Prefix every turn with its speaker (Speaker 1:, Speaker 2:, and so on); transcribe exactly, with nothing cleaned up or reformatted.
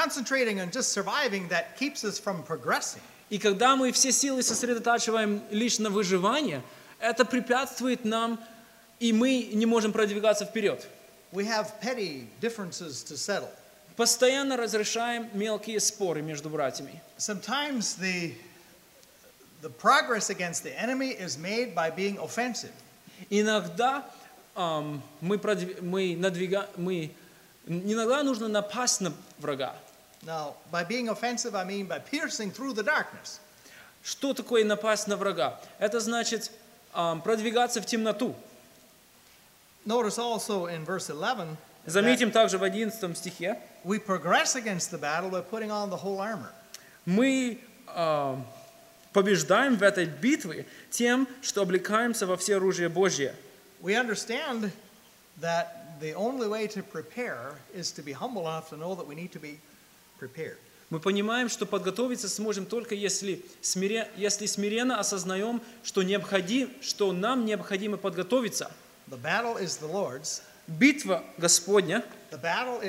Speaker 1: concentrating on just surviving, that keeps us from progressing.
Speaker 2: И когда мы все силы сосредотачиваем лишь на выживании, это препятствует нам, и мы не можем продвигаться вперед.
Speaker 1: We have petty differences to settle.
Speaker 2: Постоянно разрешаем мелкие споры между братьями.
Speaker 1: Sometimes the the progress against the enemy is made by being offensive.
Speaker 2: Иногда эм, мы, продв... мы, надвига... мы иногда нужно напасть на врага.
Speaker 1: Now, by being offensive, I mean by piercing through the darkness.
Speaker 2: Что такое напасть на врага? Это значит эм, продвигаться в темноту.
Speaker 1: Notice also in verse eleven
Speaker 2: Заметим также в одиннадцатом стихе.
Speaker 1: we progress against the battle by putting on the whole armor.
Speaker 2: Мы э, побеждаем в этой битве тем, что облекаемся во все оружие Божье.
Speaker 1: We understand that the only way to prepare is to be humble enough to know that we need to be prepared.
Speaker 2: Мы понимаем, что подготовиться сможем только если, смире, если смиренно осознаем, что, необходим, что нам необходимо подготовиться.
Speaker 1: The battle is the Lord's.
Speaker 2: Битва Господня.
Speaker 1: The battle